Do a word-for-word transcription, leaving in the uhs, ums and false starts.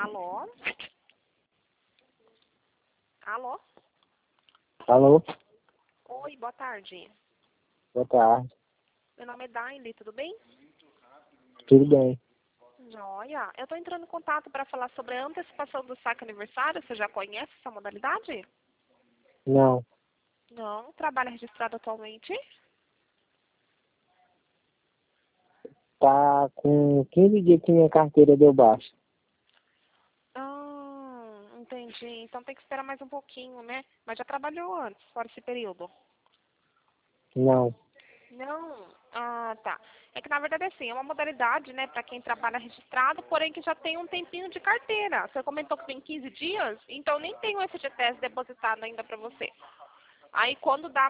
Alô? Alô? Alô? Oi, boa tarde. Boa tarde. Meu nome é Daile, tudo bem? Tudo bem? Joia. Eu tô entrando em contato para falar sobre a antecipação do saque aniversário. Você já conhece essa modalidade? Não. Não. Trabalha registrado atualmente? Tá com quinze dias que minha carteira deu baixa. Ah, entendi. Então tem que esperar mais um pouquinho, né? Mas já trabalhou antes, fora esse período? Não. Não. Ah, tá. É que na verdade assim, é uma modalidade, né, para quem trabalha registrado, porém que já tem um tempinho de carteira. Você comentou que tem quinze dias, então nem tem o F G T S depositado ainda para você. Aí quando dá